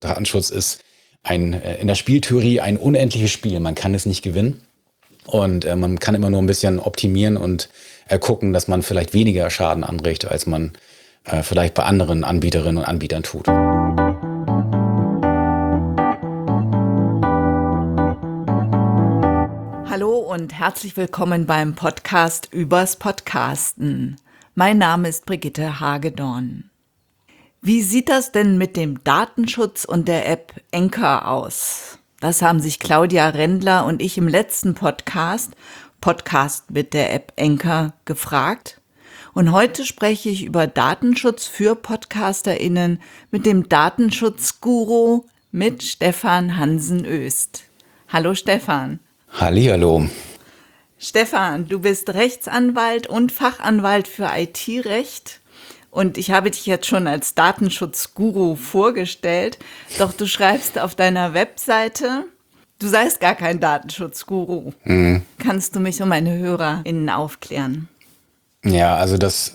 Datenschutz ist in der Spieltheorie ein unendliches Spiel. Man kann es nicht gewinnen. Und man kann immer nur ein bisschen optimieren und gucken, dass man vielleicht weniger Schaden anrichtet, als man vielleicht bei anderen Anbieterinnen und Anbietern tut. Hallo und herzlich willkommen beim Podcast übers Podcasten. Mein Name ist Brigitte Hagedorn. Wie sieht das denn mit dem Datenschutz und der App Anchor aus? Das haben sich Claudia Rendler und ich im letzten Podcast mit der App Anchor, gefragt. Und heute spreche ich über Datenschutz für PodcasterInnen mit dem Datenschutzguru mit Stefan Hansen-Öst. Hallo Stefan. Hallihallo. Stefan, du bist Rechtsanwalt und Fachanwalt für IT-Recht. Und ich habe dich jetzt schon als Datenschutzguru vorgestellt, doch du schreibst auf deiner Webseite, du seist gar kein Datenschutzguru. Kannst du mich und meine HörerInnen aufklären? Ja, also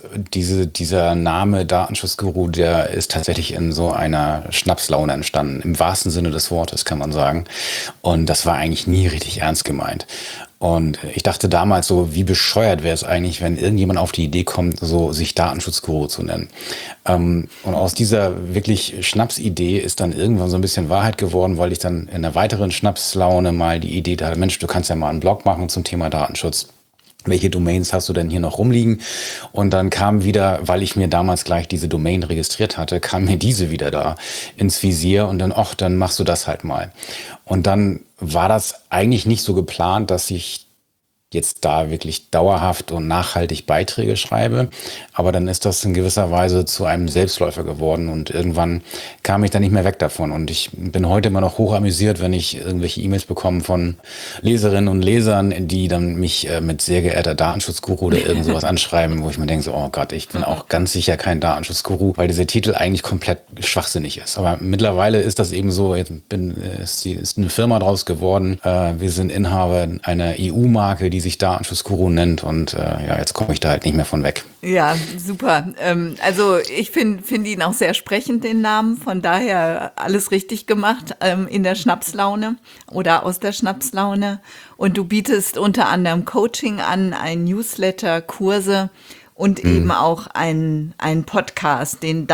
dieser Name Datenschutzguru, der ist tatsächlich in so einer Schnapslaune entstanden, im wahrsten Sinne des Wortes, kann man sagen. Und das war eigentlich nie richtig ernst gemeint. Und ich dachte damals so, wie bescheuert wäre es eigentlich, wenn irgendjemand auf die Idee kommt, so sich Datenschutzguru zu nennen. Und aus dieser wirklich Schnapsidee ist dann irgendwann so ein bisschen Wahrheit geworden, weil ich dann in einer weiteren Schnapslaune mal die Idee hatte, Mensch, du kannst ja mal einen Blog machen zum Thema Datenschutz. Welche Domains hast du denn hier noch rumliegen? Und dann kam wieder, weil ich mir damals gleich diese Domain registriert hatte, kam mir diese wieder da ins Visier und dann, dann machst du das halt mal. Und dann war das eigentlich nicht so geplant, dass ich jetzt da wirklich dauerhaft und nachhaltig Beiträge schreibe. Aber dann ist das in gewisser Weise zu einem Selbstläufer geworden und irgendwann kam ich dann nicht mehr weg davon. Und ich bin heute immer noch hoch amüsiert, wenn ich irgendwelche E-Mails bekomme von Leserinnen und Lesern, die dann mich mit sehr geehrter Datenschutzguru oder irgend sowas anschreiben, wo ich mir denke, so, oh Gott, ich bin auch ganz sicher kein Datenschutzguru, weil dieser Titel eigentlich komplett schwachsinnig ist. Aber mittlerweile ist das eben so, jetzt ist eine Firma draus geworden. Wir sind Inhaber einer EU-Marke, die sich Datenschutzguru nennt und jetzt komme ich da halt nicht mehr von weg. Ja, super. Also ich finde ihn auch sehr sprechend, den Namen. Von daher alles richtig gemacht in der Schnapslaune oder aus der Schnapslaune. Und du bietest unter anderem Coaching an, ein Newsletter, Kurse und eben auch einen Podcast, den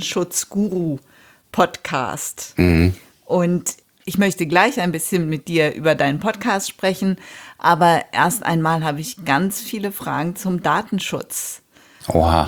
Datenschutzguru-Podcast. Und ich möchte gleich ein bisschen mit dir über deinen Podcast sprechen, aber erst einmal habe ich ganz viele Fragen zum Datenschutz. Oha.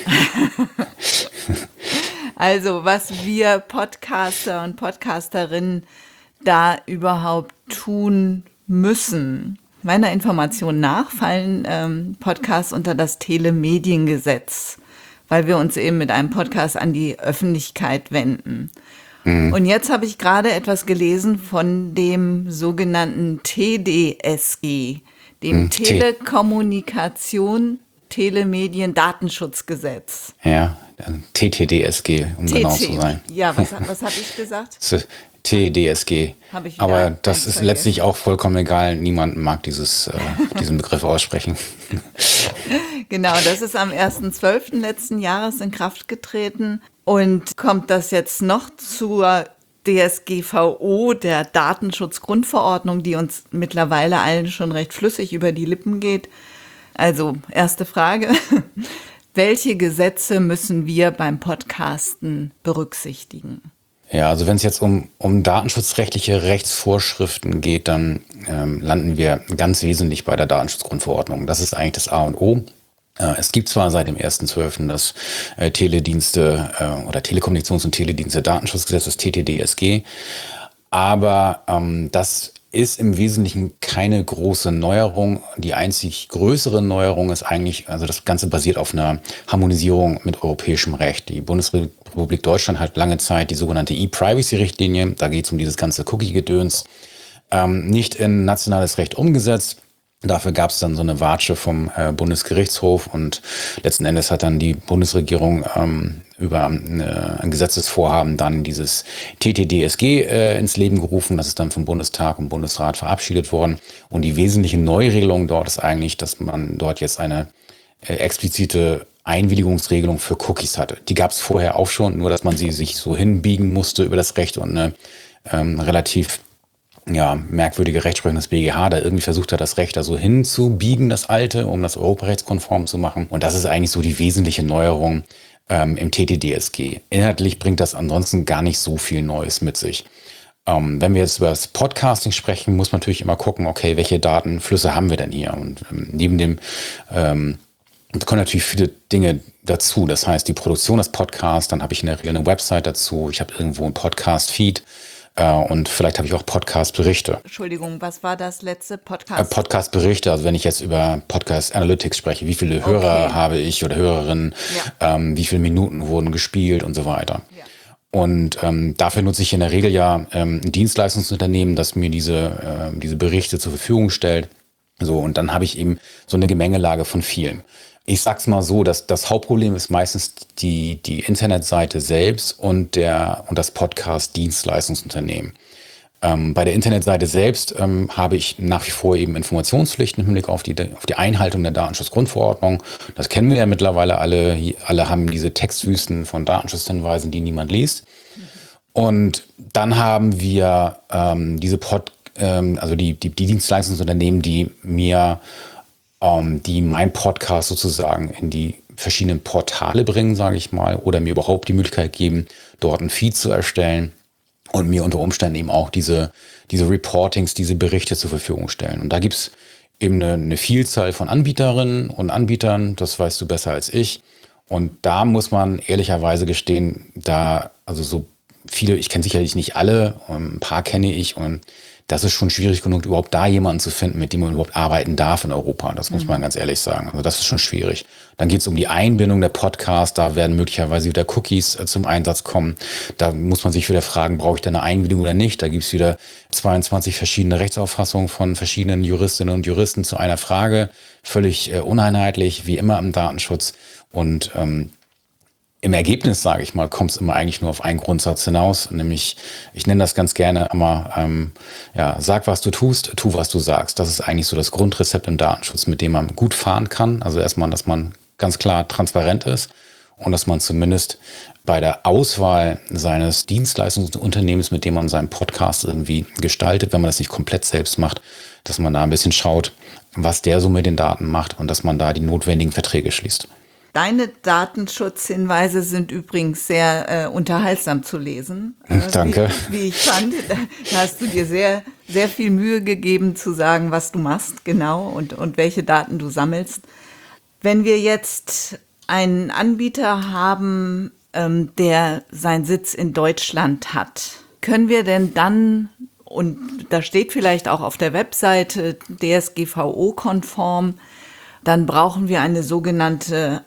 Also, was wir Podcaster und Podcasterinnen da überhaupt tun müssen. Meiner Information nach fallen Podcasts unter das Telemediengesetz, weil wir uns eben mit einem Podcast an die Öffentlichkeit wenden. Und jetzt habe ich gerade etwas gelesen von dem sogenannten TDSG, dem Telekommunikation, Telemedien, Datenschutzgesetz. Ja, TTDSG, um genau zu sein. Ja, was habe ich gesagt? TDSG. Aber das ist letztlich auch vollkommen egal. Niemand mag diesen Begriff aussprechen. Genau, das ist am 1.12. letzten Jahres in Kraft getreten. Und kommt das jetzt noch zur DSGVO, der Datenschutzgrundverordnung, die uns mittlerweile allen schon recht flüssig über die Lippen geht? Also, erste Frage. Welche Gesetze müssen wir beim Podcasten berücksichtigen? Ja, also wenn es jetzt um datenschutzrechtliche Rechtsvorschriften geht, dann landen wir ganz wesentlich bei der Datenschutzgrundverordnung. Das ist eigentlich das A und O. Es gibt zwar seit dem 1.12. das Teledienste oder Telekommunikations- und Teledienste Datenschutzgesetz, das TTDSG, aber das ist im Wesentlichen keine große Neuerung. Die einzig größere Neuerung ist eigentlich, also das Ganze basiert auf einer Harmonisierung mit europäischem Recht. Die Bundesrepublik Deutschland hat lange Zeit die sogenannte E-Privacy-Richtlinie, da geht es um dieses ganze Cookie-Gedöns, nicht in nationales Recht umgesetzt. Dafür gab es dann so eine Watsche vom Bundesgerichtshof und letzten Endes hat dann die Bundesregierung über ein Gesetzesvorhaben dann dieses TTDSG ins Leben gerufen. Das ist dann vom Bundestag und Bundesrat verabschiedet worden. Und die wesentliche Neuregelung dort ist eigentlich, dass man dort jetzt eine explizite Einwilligungsregelung für Cookies hatte. Die gab es vorher auch schon, nur dass man sie sich so hinbiegen musste über das Recht und eine relativ merkwürdige Rechtsprechung des BGH, da irgendwie versucht hat, das Recht da so hinzubiegen, das alte, um das europarechtskonform zu machen. Und das ist eigentlich so die wesentliche Neuerung im TTDSG. Inhaltlich bringt das ansonsten gar nicht so viel Neues mit sich. Wenn wir jetzt über das Podcasting sprechen, muss man natürlich immer gucken, okay, welche Datenflüsse haben wir denn hier? Und neben dem da kommen natürlich viele Dinge dazu. Das heißt, die Produktion des Podcasts, dann habe ich in der Regel eine Website dazu, ich habe irgendwo einen Podcast-Feed, und vielleicht habe ich auch Podcast-Berichte. Entschuldigung, was war das letzte Podcast? Podcast-Berichte, also wenn ich jetzt über Podcast Analytics spreche, wie viele Hörer habe ich oder Hörerinnen, wie viele Minuten wurden gespielt und so weiter. Ja. Und dafür nutze ich in der Regel ein Dienstleistungsunternehmen, das mir diese Berichte zur Verfügung stellt. So, und dann habe ich eben so eine Gemengelage von vielen. Ich sag's mal so, dass das Hauptproblem ist meistens die Internetseite selbst und das Podcast-Dienstleistungsunternehmen. Bei der Internetseite selbst habe ich nach wie vor eben Informationspflichten im Hinblick auf die Einhaltung der Datenschutzgrundverordnung. Das kennen wir ja mittlerweile alle. Alle haben diese Textwüsten von Datenschutzhinweisen, die niemand liest. Und dann haben wir die Dienstleistungsunternehmen, die mein Podcast sozusagen in die verschiedenen Portale bringen, sage ich mal, oder mir überhaupt die Möglichkeit geben, dort einen Feed zu erstellen und mir unter Umständen eben auch diese Reportings, diese Berichte zur Verfügung stellen. Und da gibt's eben eine Vielzahl von Anbieterinnen und Anbietern, das weißt du besser als ich. Und da muss man ehrlicherweise gestehen, also so viele, ich kenne sicherlich nicht alle, ein paar kenne ich, und das ist schon schwierig genug, überhaupt da jemanden zu finden, mit dem man überhaupt arbeiten darf in Europa. Das muss man ganz ehrlich sagen. Also das ist schon schwierig. Dann geht es um die Einbindung der Podcasts. Da werden möglicherweise wieder Cookies zum Einsatz kommen. Da muss man sich wieder fragen, brauche ich da eine Einwilligung oder nicht? Da gibt es wieder 22 verschiedene Rechtsauffassungen von verschiedenen Juristinnen und Juristen zu einer Frage. Völlig uneinheitlich, wie immer im Datenschutz. Und im Ergebnis, sage ich mal, kommt es immer eigentlich nur auf einen Grundsatz hinaus, nämlich, ich nenne das ganz gerne immer, sag, was du tust, tu, was du sagst. Das ist eigentlich so das Grundrezept im Datenschutz, mit dem man gut fahren kann. Also erstmal, dass man ganz klar transparent ist und dass man zumindest bei der Auswahl seines Dienstleistungsunternehmens, mit dem man seinen Podcast irgendwie gestaltet, wenn man das nicht komplett selbst macht, dass man da ein bisschen schaut, was der so mit den Daten macht und dass man da die notwendigen Verträge schließt. Deine Datenschutzhinweise sind übrigens sehr unterhaltsam zu lesen. Danke. Wie ich fand, da hast du dir sehr, sehr viel Mühe gegeben zu sagen, was du machst, genau, und welche Daten du sammelst. Wenn wir jetzt einen Anbieter haben, der seinen Sitz in Deutschland hat, können wir denn dann, und da steht vielleicht auch auf der Webseite DSGVO-konform, dann brauchen wir eine sogenannte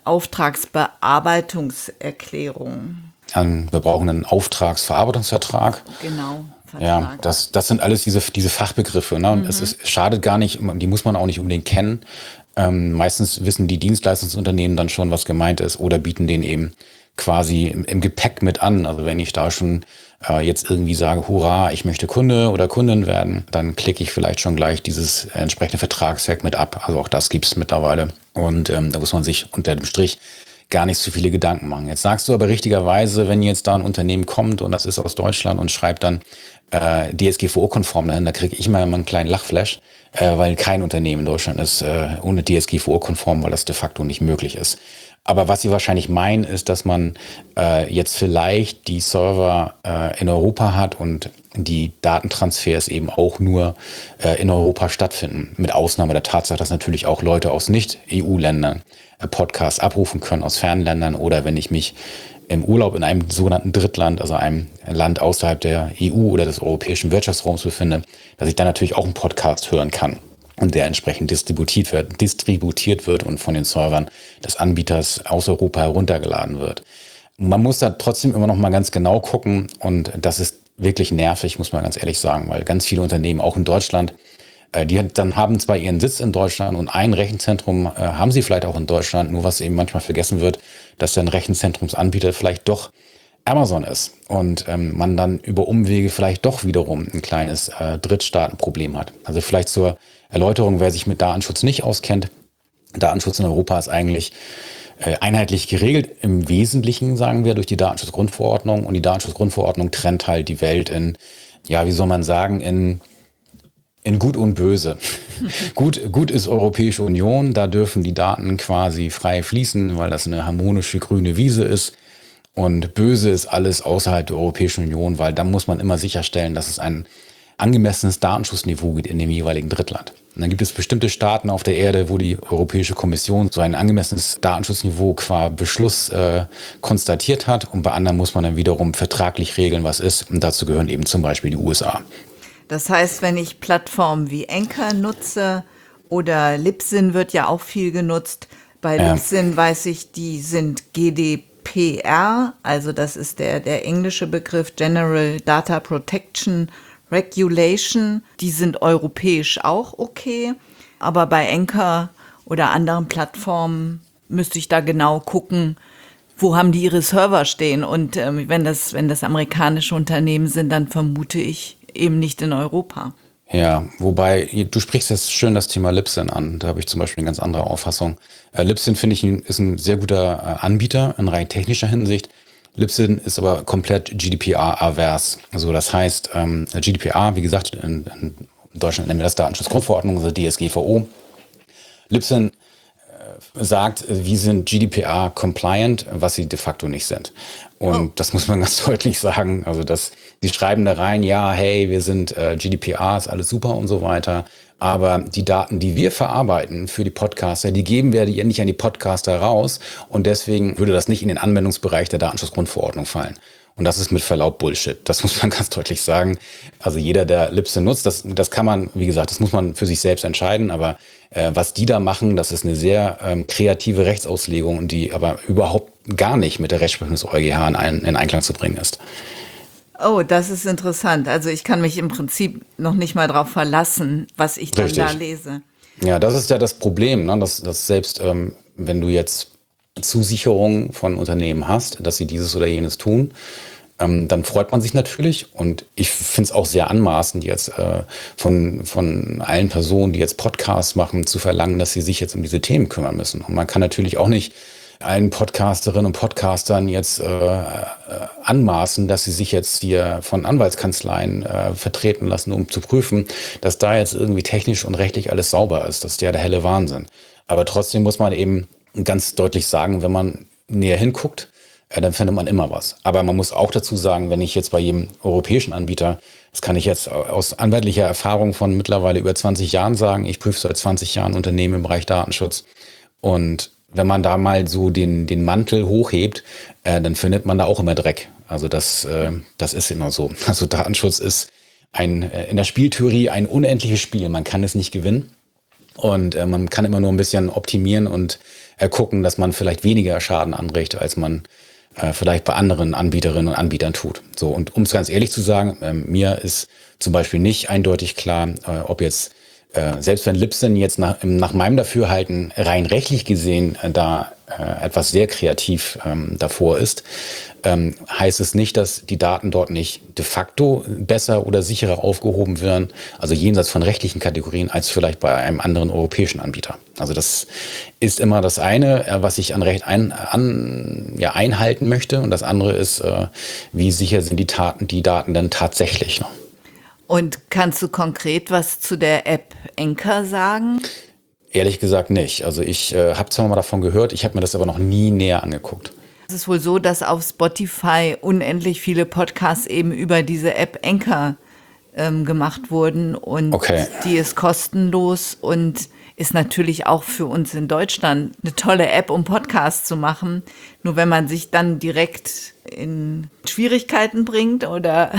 Auftragsbearbeitungserklärung. Wir brauchen einen Auftragsverarbeitungsvertrag. Genau. Vertrag. Ja, das sind alles diese Fachbegriffe. Ne? Und es schadet gar nicht, die muss man auch nicht unbedingt kennen. Meistens wissen die Dienstleistungsunternehmen dann schon, was gemeint ist, oder bieten den eben quasi im Gepäck mit an. Also wenn ich da schon jetzt irgendwie sage, hurra, ich möchte Kunde oder Kundin werden, dann klicke ich vielleicht schon gleich dieses entsprechende Vertragswerk mit ab. Also auch das gibt's mittlerweile. Und da muss man sich unter dem Strich gar nicht so viele Gedanken machen. Jetzt sagst du aber richtigerweise, wenn jetzt da ein Unternehmen kommt und das ist aus Deutschland und schreibt dann DSGVO-konform dahin, da kriege ich mal einen kleinen Lachflash, weil kein Unternehmen in Deutschland ist ohne DSGVO-konform, weil das de facto nicht möglich ist. Aber was Sie wahrscheinlich meinen, ist, dass man jetzt vielleicht die Server in Europa hat und die Datentransfers eben auch nur in Europa stattfinden. Mit Ausnahme der Tatsache, dass natürlich auch Leute aus Nicht-EU-Ländern Podcasts abrufen können, aus fernen Ländern, oder wenn ich mich im Urlaub in einem sogenannten Drittland, also einem Land außerhalb der EU oder des europäischen Wirtschaftsraums befinde, dass ich dann natürlich auch einen Podcast hören kann. Und der entsprechend distributiert wird und von den Servern des Anbieters aus Europa heruntergeladen wird. Man muss da trotzdem immer noch mal ganz genau gucken, und das ist wirklich nervig, muss man ganz ehrlich sagen, weil ganz viele Unternehmen, auch in Deutschland, haben zwar ihren Sitz in Deutschland und ein Rechenzentrum haben sie vielleicht auch in Deutschland, nur was eben manchmal vergessen wird, dass der Rechenzentrumsanbieter vielleicht doch Amazon ist und man dann über Umwege vielleicht doch wiederum ein kleines Drittstaatenproblem hat. Also vielleicht zur Erläuterung, wer sich mit Datenschutz nicht auskennt. Datenschutz in Europa ist eigentlich einheitlich geregelt. Im Wesentlichen, sagen wir, durch die Datenschutzgrundverordnung. Und die Datenschutzgrundverordnung trennt halt die Welt in, ja, wie soll man sagen, in Gut und Böse. Gut ist Europäische Union, da dürfen die Daten quasi frei fließen, weil das eine harmonische grüne Wiese ist. Und böse ist alles außerhalb der Europäischen Union, weil da muss man immer sicherstellen, dass es ein angemessenes Datenschutzniveau gibt in dem jeweiligen Drittland. Und dann gibt es bestimmte Staaten auf der Erde, wo die Europäische Kommission so ein angemessenes Datenschutzniveau qua Beschluss konstatiert hat. Und bei anderen muss man dann wiederum vertraglich regeln, was ist. Und dazu gehören eben zum Beispiel die USA. Das heißt, wenn ich Plattformen wie Anchor nutze oder Libsyn wird ja auch viel genutzt. Bei Libsyn weiß ich, die sind GDPR, also das ist der englische Begriff General Data Protection Regulation. Die sind europäisch auch okay, aber bei Anchor oder anderen Plattformen müsste ich da genau gucken, wo haben die ihre Server stehen. Und wenn das amerikanische Unternehmen sind, dann vermute ich eben nicht in Europa. Ja, wobei, du sprichst jetzt schön das Thema Libsyn an. Da habe ich zum Beispiel eine ganz andere Auffassung. Libsyn, finde ich, ist ein sehr guter Anbieter in rein technischer Hinsicht. Libsyn ist aber komplett GDPR-avers. Also das heißt, GDPR, wie gesagt, in Deutschland nennen wir das Datenschutzgrundverordnung, also DSGVO. Libsyn sagt, wir sind GDPR-compliant, was sie de facto nicht sind. Und das muss man ganz deutlich sagen. Also die schreiben da rein, ja, hey, wir sind GDPR, ist alles super und so weiter. Aber die Daten, die wir verarbeiten für die Podcaster, die geben wir nicht an die Podcaster raus. Und deswegen würde das nicht in den Anwendungsbereich der Datenschutzgrundverordnung fallen. Und das ist mit Verlaub Bullshit. Das muss man ganz deutlich sagen. Also jeder, der Libsyn nutzt, das kann man, wie gesagt, das muss man für sich selbst entscheiden. Aber was die da machen, das ist eine sehr kreative Rechtsauslegung, und die aber überhaupt gar nicht mit der Rechtsprechung des EuGH in Einklang zu bringen ist. Oh, das ist interessant. Also ich kann mich im Prinzip noch nicht mal darauf verlassen, was ich dann da lese. Ja, das ist ja das Problem, ne? Dass selbst wenn du jetzt Zusicherungen von Unternehmen hast, dass sie dieses oder jenes tun, dann freut man sich natürlich. Und ich finde es auch sehr anmaßend, jetzt von allen Personen, die jetzt Podcasts machen, zu verlangen, dass sie sich jetzt um diese Themen kümmern müssen. Und man kann natürlich auch nicht allen Podcasterinnen und Podcastern jetzt anmaßen, dass sie sich jetzt hier von Anwaltskanzleien vertreten lassen, um zu prüfen, dass da jetzt irgendwie technisch und rechtlich alles sauber ist. Das ist ja der helle Wahnsinn. Aber trotzdem muss man eben ganz deutlich sagen, wenn man näher hinguckt, dann findet man immer was. Aber man muss auch dazu sagen, wenn ich jetzt bei jedem europäischen Anbieter, das kann ich jetzt aus anwaltlicher Erfahrung von mittlerweile über 20 Jahren sagen, ich prüfe seit 20 Jahren Unternehmen im Bereich Datenschutz, und wenn man da mal so den Mantel hochhebt, dann findet man da auch immer Dreck. Also das ist immer so. Also Datenschutz ist in der Spieltheorie ein unendliches Spiel. Man kann es nicht gewinnen. Und man kann immer nur ein bisschen optimieren und gucken, dass man vielleicht weniger Schaden anrichtet, als man vielleicht bei anderen Anbieterinnen und Anbietern tut. So, und um es ganz ehrlich zu sagen, mir ist zum Beispiel nicht eindeutig klar, ob jetzt selbst wenn Libsyn jetzt nach meinem Dafürhalten rein rechtlich gesehen da etwas sehr kreativ davor ist, heißt es nicht, dass die Daten dort nicht de facto besser oder sicherer aufgehoben werden, also jenseits von rechtlichen Kategorien, als vielleicht bei einem anderen europäischen Anbieter. Also das ist immer das eine, was ich an Recht einhalten möchte, und das andere ist, wie sicher sind die Daten denn tatsächlich. Ne? Und kannst du konkret was zu der App Anchor sagen? Ehrlich gesagt nicht. Also ich habe zwar mal davon gehört, ich habe mir das aber noch nie näher angeguckt. Es ist wohl so, dass auf Spotify unendlich viele Podcasts eben über diese App Anchor gemacht wurden, und die ist kostenlos und ist natürlich auch für uns in Deutschland eine tolle App, um Podcasts zu machen. Nur wenn man sich dann direkt in Schwierigkeiten bringt oder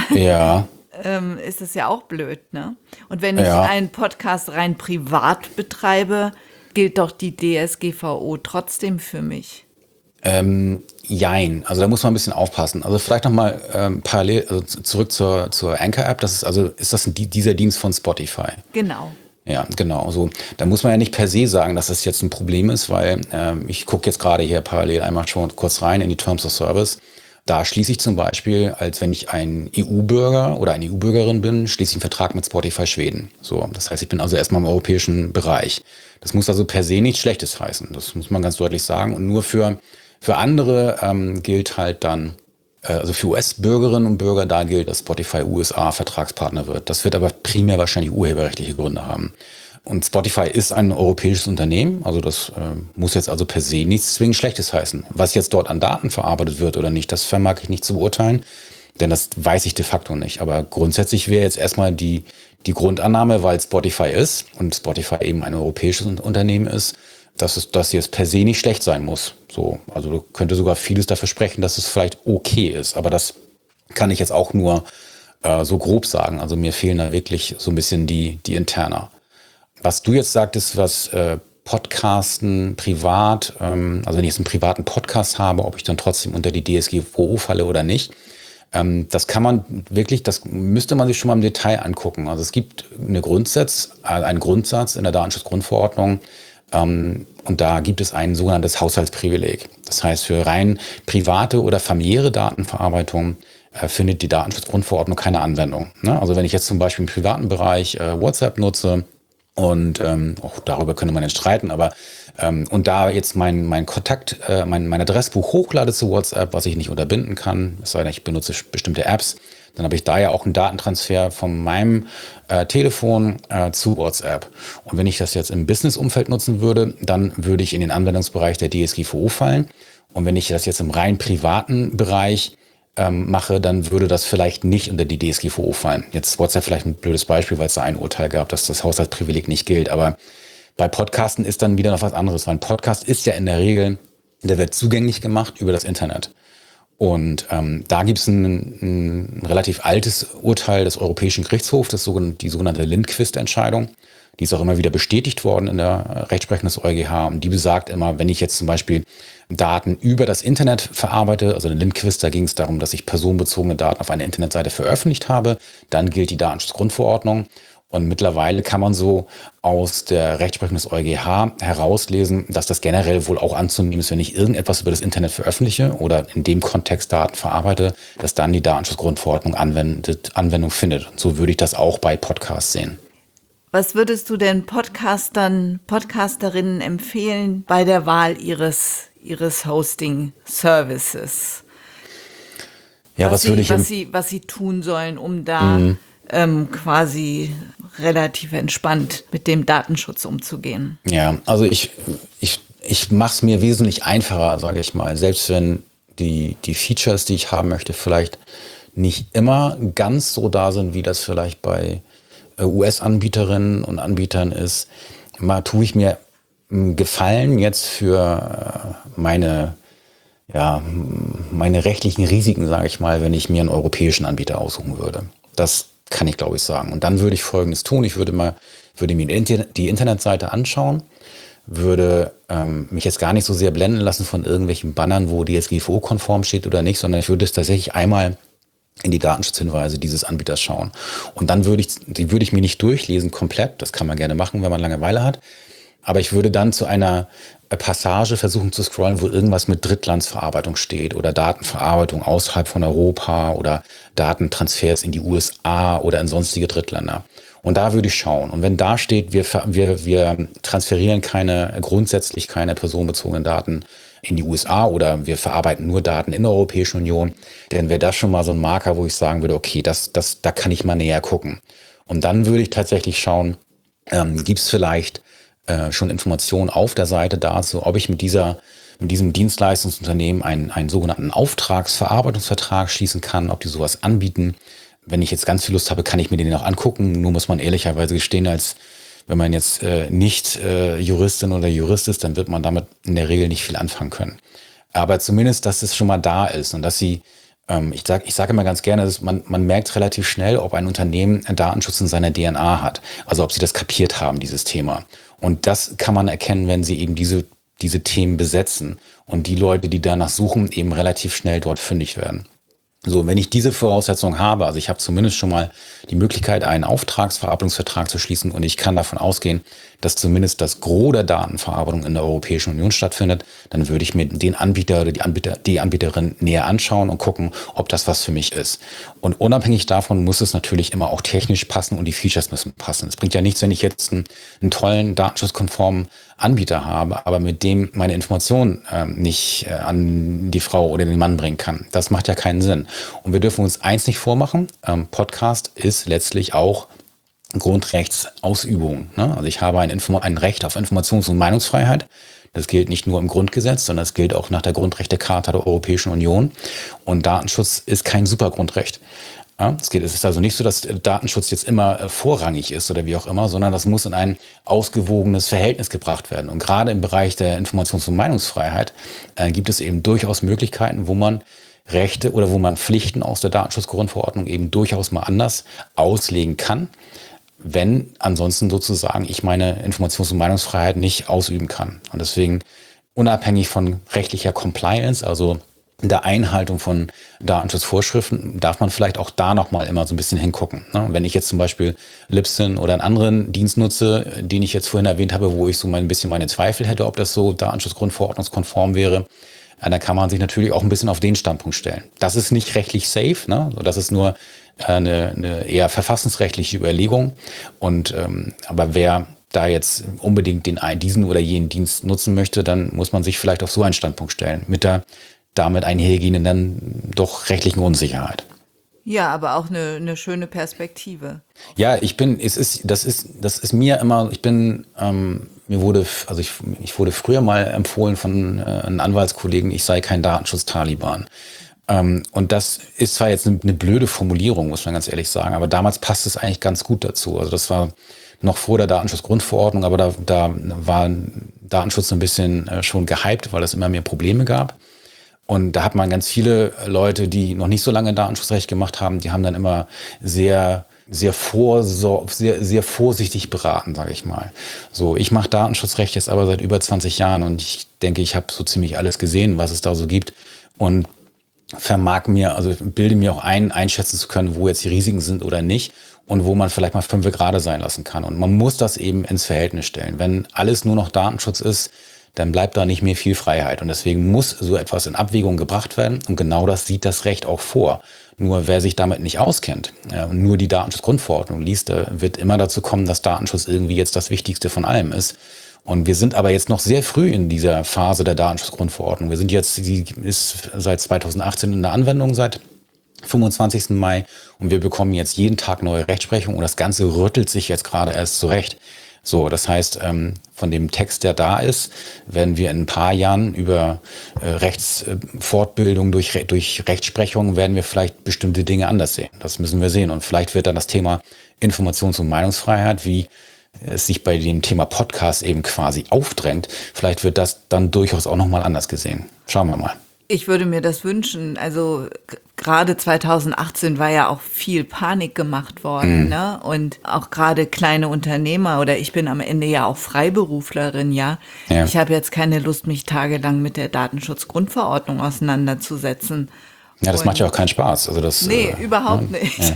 ist es ja auch blöd, ne? Und wenn ich einen Podcast rein privat betreibe, gilt doch die DSGVO trotzdem für mich. Jein, also da muss man ein bisschen aufpassen. Also vielleicht nochmal parallel, also zurück zur Anchor-App. Ist das dieser Dienst von Spotify? Genau. Ja, genau. So, da muss man ja nicht per se sagen, dass das jetzt ein Problem ist, weil ich gucke jetzt gerade hier parallel einmal schon kurz rein in die Terms of Service. Da schließe ich zum Beispiel, als wenn ich ein EU-Bürger oder eine EU-Bürgerin bin, schließe ich einen Vertrag mit Spotify Schweden. So, das heißt, ich bin also erstmal im europäischen Bereich. Das muss also per se nichts Schlechtes heißen. Das muss man ganz deutlich sagen. Und nur für andere gilt halt dann, also für US-Bürgerinnen und Bürger, da gilt, dass Spotify USA Vertragspartner wird. Das wird aber primär wahrscheinlich urheberrechtliche Gründe haben. Und Spotify ist ein europäisches Unternehmen, also das muss jetzt also per se nichts zwingend Schlechtes heißen. Was jetzt dort an Daten verarbeitet wird oder nicht, das vermag ich nicht zu beurteilen, denn das weiß ich de facto nicht. Aber grundsätzlich wäre jetzt erstmal die Grundannahme, weil Spotify ist und Spotify eben ein europäisches Unternehmen ist, dass jetzt per se nicht schlecht sein muss. So, also du könntest sogar vieles dafür sprechen, dass es vielleicht okay ist, aber das kann ich jetzt auch nur so grob sagen. Also mir fehlen da wirklich so ein bisschen die Interna. Was du jetzt sagtest, was Podcasten privat, also wenn ich jetzt einen privaten Podcast habe, ob ich dann trotzdem unter die DSGVO falle oder nicht, das kann man wirklich, das müsste man sich schon mal im Detail angucken. Also es gibt einen Grundsatz in der Datenschutzgrundverordnung, und da gibt es ein sogenanntes Haushaltsprivileg. Das heißt, für rein private oder familiäre Datenverarbeitung findet die Datenschutzgrundverordnung keine Anwendung. Ne? Also wenn ich jetzt zum Beispiel im privaten Bereich WhatsApp nutze, und auch darüber könnte man jetzt streiten, aber und da jetzt mein Kontakt, mein Adressbuch hochlade zu WhatsApp, was ich nicht unterbinden kann, es sei denn, ich benutze bestimmte Apps, dann habe ich da ja auch einen Datentransfer von meinem Telefon zu WhatsApp. Und wenn ich das jetzt im Business-Umfeld nutzen würde, dann würde ich in den Anwendungsbereich der DSGVO fallen. Und wenn ich das jetzt im rein privaten Bereich mache, dann würde das vielleicht nicht unter die DSGVO fallen. Jetzt WhatsApp vielleicht ein blödes Beispiel, weil es da ein Urteil gab, dass das Haushaltsprivileg nicht gilt. Aber bei Podcasten ist dann wieder noch was anderes, weil ein Podcast ist ja in der Regel, der wird zugänglich gemacht über das Internet. Und da gibt es ein relativ altes Urteil des Europäischen Gerichtshofs, die sogenannte Lindqvist-Entscheidung. Die ist auch immer wieder bestätigt worden in der Rechtsprechung des EuGH. Und die besagt immer, wenn ich jetzt zum Beispiel Daten über das Internet verarbeite, also in Lindqvist, da ging es darum, dass ich personenbezogene Daten auf einer Internetseite veröffentlicht habe, dann gilt die Datenschutzgrundverordnung. Und mittlerweile kann man so aus der Rechtsprechung des EuGH herauslesen, dass das generell wohl auch anzunehmen ist, wenn ich irgendetwas über das Internet veröffentliche oder in dem Kontext Daten verarbeite, dass dann die Datenschutzgrundverordnung Anwendung findet. Und so würde ich das auch bei Podcasts sehen. Was würdest du denn Podcasterinnen empfehlen bei der Wahl ihres Hosting-Services? Ja, was sie tun sollen, um da quasi relativ entspannt mit dem Datenschutz umzugehen? Ja, also ich mache es mir wesentlich einfacher, sage ich mal. Selbst wenn die Features, die ich haben möchte, vielleicht nicht immer ganz so da sind, wie das vielleicht bei US-Anbieterinnen und Anbietern ist, mal tue ich mir einen Gefallen jetzt für meine rechtlichen Risiken, sage ich mal, wenn ich mir einen europäischen Anbieter aussuchen würde. Das kann ich, glaube ich, sagen. Und dann würde ich Folgendes tun. Ich würde mir die Internetseite anschauen, würde mich jetzt gar nicht so sehr blenden lassen von irgendwelchen Bannern, wo DSGVO-konform steht oder nicht, sondern ich würde es tatsächlich einmal in die Datenschutzhinweise dieses Anbieters schauen. Und dann würde ich mir nicht durchlesen komplett. Das kann man gerne machen, wenn man Langeweile hat. Aber ich würde dann zu einer Passage versuchen zu scrollen, wo irgendwas mit Drittlandsverarbeitung steht oder Datenverarbeitung außerhalb von Europa oder Datentransfers in die USA oder in sonstige Drittländer. Und da würde ich schauen. Und wenn da steht, wir transferieren grundsätzlich keine personenbezogenen Daten in die USA oder wir verarbeiten nur Daten in der Europäischen Union, dann wäre das schon mal so ein Marker, wo ich sagen würde, okay, da kann ich mal näher gucken. Und dann würde ich tatsächlich schauen, gibt es vielleicht schon Informationen auf der Seite dazu, ob ich mit diesem Dienstleistungsunternehmen einen sogenannten Auftragsverarbeitungsvertrag schließen kann, ob die sowas anbieten. Wenn ich jetzt ganz viel Lust habe, kann ich mir den auch angucken. Nur muss man ehrlicherweise gestehen, als wenn man jetzt nicht Juristin oder Jurist ist, dann wird man damit in der Regel nicht viel anfangen können. Aber zumindest, dass es schon mal da ist und dass sie, ich sage immer ganz gerne, man merkt relativ schnell, ob ein Unternehmen Datenschutz in seiner DNA hat. Also ob sie das kapiert haben, dieses Thema. Und das kann man erkennen, wenn sie eben diese Themen besetzen und die Leute, die danach suchen, eben relativ schnell dort fündig werden. So, wenn ich diese Voraussetzung habe, also ich habe zumindest schon mal die Möglichkeit, einen Auftragsverarbeitungsvertrag zu schließen und ich kann davon ausgehen, dass zumindest das Gros der Datenverarbeitung in der Europäischen Union stattfindet, dann würde ich mir den Anbieter oder die Anbieterin näher anschauen und gucken, ob das was für mich ist. Und unabhängig davon muss es natürlich immer auch technisch passen und die Features müssen passen. Es bringt ja nichts, wenn ich jetzt einen tollen, datenschutzkonformen Anbieter habe, aber mit dem meine Informationen nicht an die Frau oder den Mann bringen kann. Das macht ja keinen Sinn. Und wir dürfen uns eins nicht vormachen, Podcast ist letztlich auch Grundrechtsausübung. Ne? Also ich habe ein Recht auf Informations- und Meinungsfreiheit. Das gilt nicht nur im Grundgesetz, sondern es gilt auch nach der Grundrechtecharta der Europäischen Union. Und Datenschutz ist kein Supergrundrecht. Ja, es ist also nicht so, dass Datenschutz jetzt immer vorrangig ist oder wie auch immer, sondern das muss in ein ausgewogenes Verhältnis gebracht werden. Und gerade im Bereich der Informations- und Meinungsfreiheit gibt es eben durchaus Möglichkeiten, wo man Rechte oder wo man Pflichten aus der Datenschutzgrundverordnung eben durchaus mal anders auslegen kann, wenn ansonsten sozusagen ich meine Informations- und Meinungsfreiheit nicht ausüben kann. Und deswegen unabhängig von rechtlicher Compliance, also der Einhaltung von Datenschutzvorschriften, darf man vielleicht auch da nochmal immer so ein bisschen hingucken. Ne? Wenn ich jetzt zum Beispiel Libsyn oder einen anderen Dienst nutze, den ich jetzt vorhin erwähnt habe, wo ich so ein bisschen meine Zweifel hätte, ob das so Datenschutzgrundverordnungskonform wäre, dann kann man sich natürlich auch ein bisschen auf den Standpunkt stellen. Das ist nicht rechtlich safe, ne? Das ist nur eine eher verfassungsrechtliche Überlegung. Und aber wer da jetzt unbedingt diesen oder jenen Dienst nutzen möchte, dann muss man sich vielleicht auf so einen Standpunkt stellen, mit der damit einhergehenden dann doch rechtlichen Unsicherheit. Ja, aber auch eine schöne Perspektive. Ja, das ist mir immer, ich wurde früher mal empfohlen von einem Anwaltskollegen, ich sei kein Datenschutz-Taliban. Und das ist zwar jetzt eine blöde Formulierung, muss man ganz ehrlich sagen, aber damals passt es eigentlich ganz gut dazu. Also das war noch vor der Datenschutzgrundverordnung, aber da war Datenschutz ein bisschen schon gehypt, weil es immer mehr Probleme gab. Und da hat man ganz viele Leute, die noch nicht so lange Datenschutzrecht gemacht haben, die haben dann immer sehr vorsichtig beraten, sage ich mal. So, ich mache Datenschutzrecht jetzt aber seit über 20 Jahren und ich denke, ich habe so ziemlich alles gesehen, was es da so gibt und bilde mir auch einschätzen zu können, wo jetzt die Risiken sind oder nicht und wo man vielleicht mal 5 Grade sein lassen kann. Und man muss das eben ins Verhältnis stellen. Wenn alles nur noch Datenschutz ist, dann bleibt da nicht mehr viel Freiheit. Und deswegen muss so etwas in Abwägung gebracht werden. Und genau das sieht das Recht auch vor. Nur wer sich damit nicht auskennt, nur die Datenschutzgrundverordnung liest, wird immer dazu kommen, dass Datenschutz irgendwie jetzt das Wichtigste von allem ist. Und wir sind aber jetzt noch sehr früh in dieser Phase der Datenschutzgrundverordnung. Sie ist seit 2018 in der Anwendung, seit 25. Mai. Und wir bekommen jetzt jeden Tag neue Rechtsprechung. Und das Ganze rüttelt sich jetzt gerade erst zurecht. So, das heißt, von dem Text, der da ist, werden wir in ein paar Jahren über Rechtsfortbildung durch Rechtsprechung werden wir vielleicht bestimmte Dinge anders sehen. Das müssen wir sehen. Und vielleicht wird dann das Thema Informations- und Meinungsfreiheit, wie es sich bei dem Thema Podcast eben quasi aufdrängt, vielleicht wird das dann durchaus auch nochmal anders gesehen. Schauen wir mal. Ich würde mir das wünschen. Also gerade 2018 war ja auch viel Panik gemacht worden, ne? Und auch gerade kleine Unternehmer oder ich bin am Ende ja auch Freiberuflerin, ja. Ja. Ich habe jetzt keine Lust, mich tagelang mit der Datenschutzgrundverordnung auseinanderzusetzen. Ja, das macht ja auch keinen Spaß. Also das, Nee, überhaupt nicht. Ja.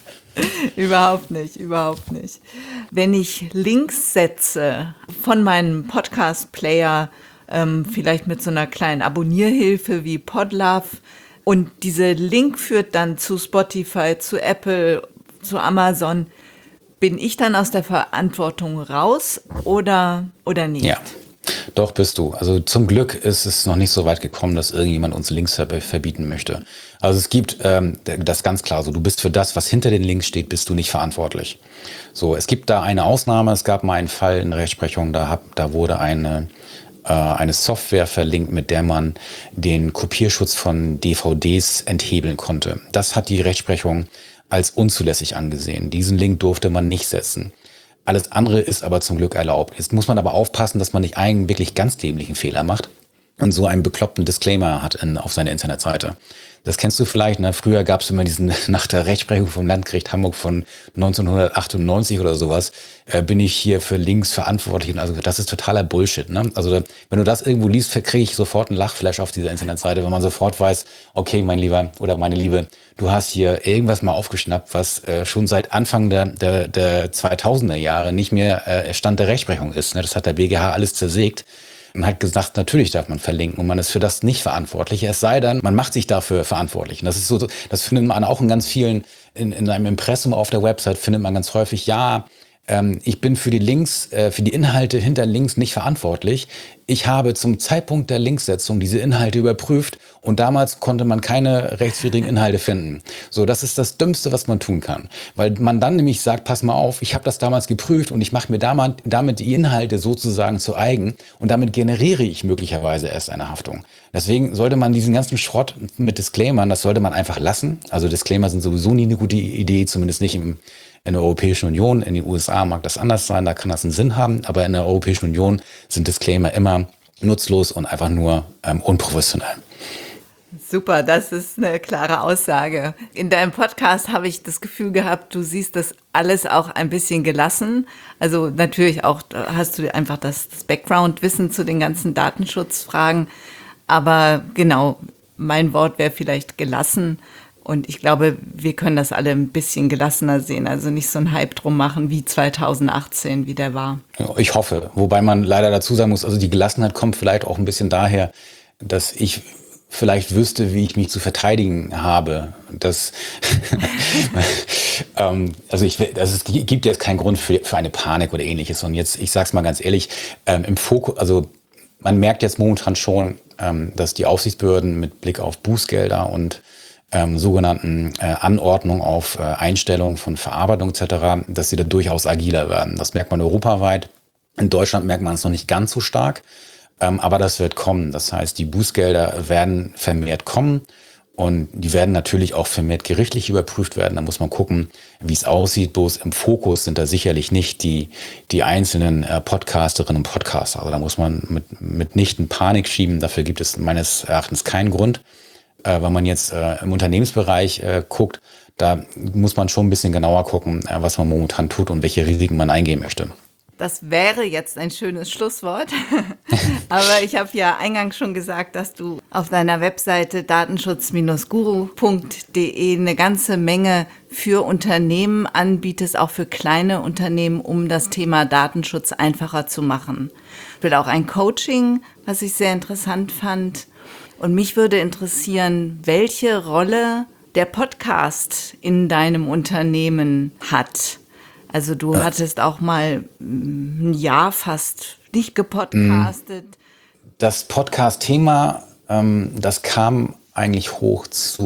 Überhaupt nicht, überhaupt nicht. Wenn ich Links setze von meinem Podcast-Player, vielleicht mit so einer kleinen Abonnierhilfe wie Podlove, und dieser Link führt dann zu Spotify, zu Apple, zu Amazon, bin ich dann aus der Verantwortung raus oder nicht? Ja, doch bist du. Also zum Glück ist es noch nicht so weit gekommen, dass irgendjemand uns Links verbieten möchte. Also es gibt das ganz klar so, du bist für das, was hinter den Links steht, bist du nicht verantwortlich. So, es gibt da eine Ausnahme, es gab mal einen Fall in der Rechtsprechung, da wurde eine Software verlinkt, mit der man den Kopierschutz von DVDs enthebeln konnte. Das hat die Rechtsprechung als unzulässig angesehen. Diesen Link durfte man nicht setzen. Alles andere ist aber zum Glück erlaubt. Jetzt muss man aber aufpassen, dass man nicht einen wirklich ganz dämlichen Fehler macht. und so einen bekloppten Disclaimer hat auf seiner Internetseite. Das kennst du vielleicht, ne? Früher gab es immer diesen, nach der Rechtsprechung vom Landgericht Hamburg von 1998 oder sowas, bin ich hier für Links verantwortlich. Und also das ist totaler Bullshit. Ne? Also wenn du das irgendwo liest, kriege ich sofort einen Lachflash auf dieser Internetseite, wenn man sofort weiß, okay, mein Lieber oder meine Liebe, du hast hier irgendwas mal aufgeschnappt, was schon seit Anfang der 2000er Jahre nicht mehr Stand der Rechtsprechung ist. Ne? Das hat der BGH alles zersägt. Und hat gesagt, natürlich darf man verlinken und man ist für das nicht verantwortlich, es sei denn, man macht sich dafür verantwortlich. Und das ist so, das findet man auch in ganz vielen, in einem Impressum auf der Website findet man ganz häufig, ja, ich bin für die Links, für die Inhalte hinter Links nicht verantwortlich. Ich habe zum Zeitpunkt der Linksetzung diese Inhalte überprüft und damals konnte man keine rechtswidrigen Inhalte finden. So, das ist das Dümmste, was man tun kann. Weil man dann nämlich sagt, pass mal auf, ich habe das damals geprüft und ich mache mir damit die Inhalte sozusagen zu eigen und damit generiere ich möglicherweise erst eine Haftung. Deswegen sollte man diesen ganzen Schrott mit Disclaimern, das sollte man einfach lassen. Also Disclaimer sind sowieso nie eine gute Idee, zumindest nicht in der Europäischen Union. In den USA mag das anders sein, da kann das einen Sinn haben, aber in der Europäischen Union sind Disclaimer immer nutzlos und einfach nur unprofessionell. Super, das ist eine klare Aussage. In deinem Podcast habe ich das Gefühl gehabt, du siehst das alles auch ein bisschen gelassen. Also natürlich auch hast du einfach das Background-Wissen zu den ganzen Datenschutzfragen. Aber genau, mein Wort wäre vielleicht gelassen. Und ich glaube, wir können das alle ein bisschen gelassener sehen. Also nicht so einen Hype drum machen wie 2018, wie der war. Ich hoffe. Wobei man leider dazu sagen muss, also die Gelassenheit kommt vielleicht auch ein bisschen daher, dass ich vielleicht wüsste, wie ich mich zu verteidigen habe. Es gibt jetzt keinen Grund für eine Panik oder ähnliches. Und jetzt, ich sag's mal ganz ehrlich, im Fokus, also man merkt jetzt momentan schon, dass die Aufsichtsbehörden mit Blick auf Bußgelder und sogenannten Anordnung auf Einstellung von Verarbeitung etc., dass sie da durchaus agiler werden. Das merkt man europaweit. In Deutschland merkt man es noch nicht ganz so stark. Aber das wird kommen. Das heißt, die Bußgelder werden vermehrt kommen und die werden natürlich auch vermehrt gerichtlich überprüft werden. Da muss man gucken, wie es aussieht. Bloß im Fokus sind da sicherlich nicht die einzelnen Podcasterinnen und Podcaster. Also da muss man mitnichten Panik schieben. Dafür gibt es meines Erachtens keinen Grund. Wenn man jetzt im Unternehmensbereich guckt, da muss man schon ein bisschen genauer gucken, was man momentan tut und welche Risiken man eingehen möchte. Das wäre jetzt ein schönes Schlusswort. Aber ich habe ja eingangs schon gesagt, dass du auf deiner Webseite datenschutz-guru.de eine ganze Menge für Unternehmen anbietest, auch für kleine Unternehmen, um das Thema Datenschutz einfacher zu machen. Ich will auch ein Coaching, was ich sehr interessant fand. Und mich würde interessieren, welche Rolle der Podcast in deinem Unternehmen hat. Also du hattest auch mal ein Jahr fast nicht gepodcastet. Das Podcast-Thema, das kam eigentlich hoch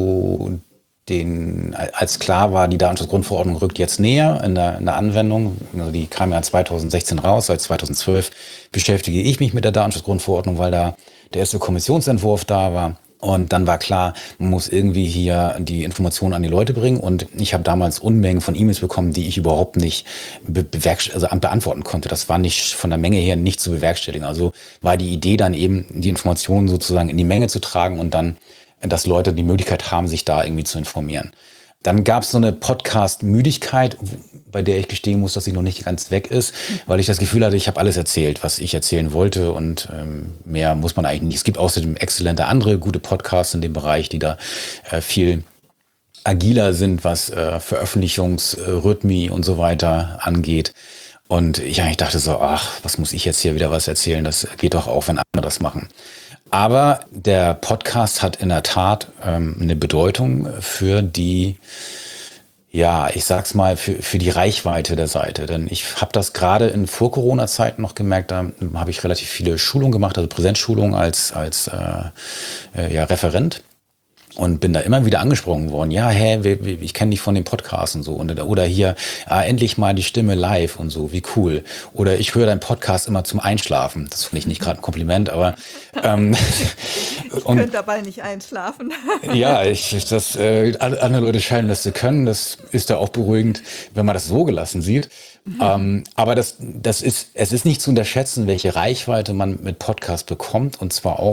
als klar war, die Datenschutzgrundverordnung rückt jetzt näher in der Anwendung. Also die kam ja 2016 raus, seit 2012 beschäftige ich mich mit der Datenschutzgrundverordnung, weil da der erste Kommissionsentwurf da war. Und dann war klar, man muss irgendwie hier die Informationen an die Leute bringen. Und ich habe damals Unmengen von E-Mails bekommen, die ich überhaupt nicht beantworten konnte. Das war nicht von der Menge her nicht zu bewerkstelligen. Also war die Idee dann eben, die Informationen sozusagen in die Menge zu tragen und dann, dass Leute die Möglichkeit haben, sich da irgendwie zu informieren. Dann gab es so eine Podcast-Müdigkeit, bei der ich gestehen muss, dass sie noch nicht ganz weg ist, weil ich das Gefühl hatte, ich habe alles erzählt, was ich erzählen wollte und mehr muss man eigentlich nicht. Es gibt außerdem exzellente andere gute Podcasts in dem Bereich, die da viel agiler sind, was Veröffentlichungsrhythmi und so weiter angeht. Und ich dachte so, was muss ich jetzt hier wieder was erzählen? Das geht doch auch, wenn andere das machen. Aber der Podcast hat in der Tat eine Bedeutung für die, ja, ich sag's mal, für die Reichweite der Seite. Denn ich habe das gerade in Vor-Corona-Zeiten noch gemerkt, da habe ich relativ viele Schulungen gemacht, also Präsenzschulungen als Referent. Und bin da immer wieder angesprochen worden. Ja, ich kenne dich von dem Podcast und so. Oder hier, endlich mal die Stimme live und so, wie cool. Oder ich höre deinen Podcast immer zum Einschlafen. Das finde ich nicht gerade ein Kompliment, aber ich könnte dabei nicht einschlafen. Ja, andere Leute scheinen das zu können. Das ist da auch beruhigend, wenn man das so gelassen sieht. Aber es ist nicht zu unterschätzen, welche Reichweite man mit Podcast bekommt. Und zwar auch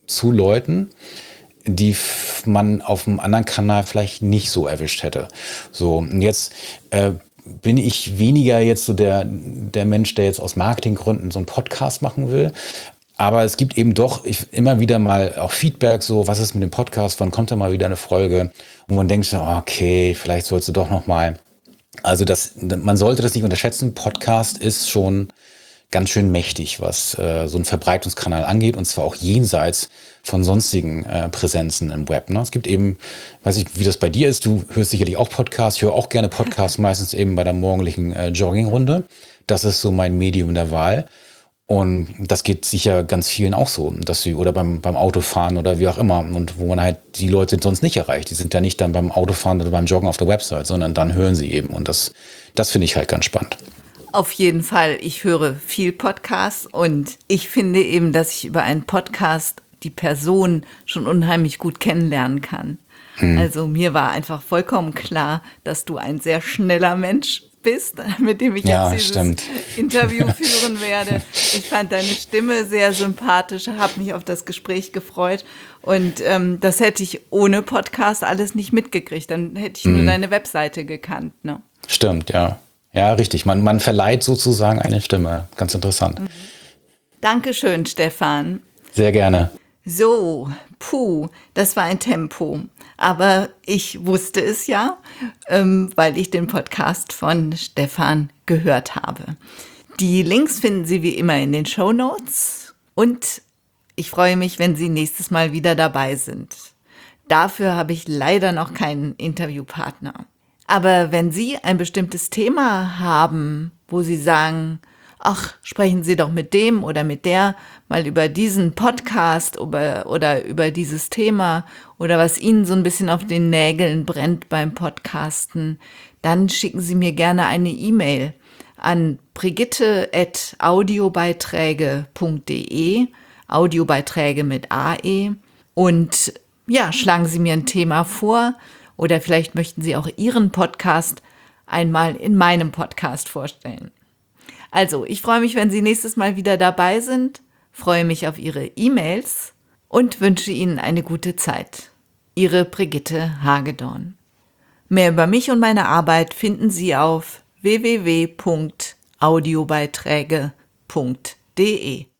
zu Leuten, die man auf einem anderen Kanal vielleicht nicht so erwischt hätte. So, und jetzt bin ich weniger jetzt so der Mensch, der jetzt aus Marketinggründen so einen Podcast machen will. Aber es gibt eben doch immer wieder mal auch Feedback, so, was ist mit dem Podcast, wann kommt da mal wieder eine Folge? Und man denkt so, okay, vielleicht sollst du doch noch mal. Also man sollte das nicht unterschätzen. Podcast ist schon ganz schön mächtig, was so einen Verbreitungskanal angeht, und zwar auch jenseits von sonstigen Präsenzen im Web. Ne? Es gibt eben, weiß ich, wie das bei dir ist, du hörst sicherlich auch Podcasts, ich höre auch gerne Podcasts, meistens eben bei der morgendlichen Joggingrunde. Das ist so mein Medium der Wahl. Und das geht sicher ganz vielen auch so, dass sie, oder beim Autofahren oder wie auch immer, und wo man halt die Leute sonst nicht erreicht. Die sind ja nicht dann beim Autofahren oder beim Joggen auf der Website, sondern dann hören sie eben. Und das finde ich halt ganz spannend. Auf jeden Fall, ich höre viel Podcasts und ich finde eben, dass ich über einen Podcast die Person schon unheimlich gut kennenlernen kann. Also mir war einfach vollkommen klar, dass du ein sehr schneller Mensch bist, mit dem ich jetzt dieses Interview führen werde. Ich fand deine Stimme sehr sympathisch, habe mich auf das Gespräch gefreut, und das hätte ich ohne Podcast alles nicht mitgekriegt. Dann hätte ich nur deine Webseite gekannt. Ne? Stimmt, ja. Ja, richtig. Man verleiht sozusagen eine Stimme. Ganz interessant. Dankeschön, Stefan. Sehr gerne. So, das war ein Tempo. Aber ich wusste es ja, weil ich den Podcast von Stefan gehört habe. Die Links finden Sie wie immer in den Shownotes. Und ich freue mich, wenn Sie nächstes Mal wieder dabei sind. Dafür habe ich leider noch keinen Interviewpartner. Aber wenn Sie ein bestimmtes Thema haben, wo Sie sagen, ach, sprechen Sie doch mit dem oder mit der mal über diesen Podcast oder über dieses Thema oder was Ihnen so ein bisschen auf den Nägeln brennt beim Podcasten, dann schicken Sie mir gerne eine E-Mail an brigitte@audiobeiträge.de, Audiobeiträge mit AE, und ja, schlagen Sie mir ein Thema vor, oder vielleicht möchten Sie auch Ihren Podcast einmal in meinem Podcast vorstellen. Also, ich freue mich, wenn Sie nächstes Mal wieder dabei sind, freue mich auf Ihre E-Mails und wünsche Ihnen eine gute Zeit. Ihre Brigitte Hagedorn. Mehr über mich und meine Arbeit finden Sie auf www.audiobeiträge.de.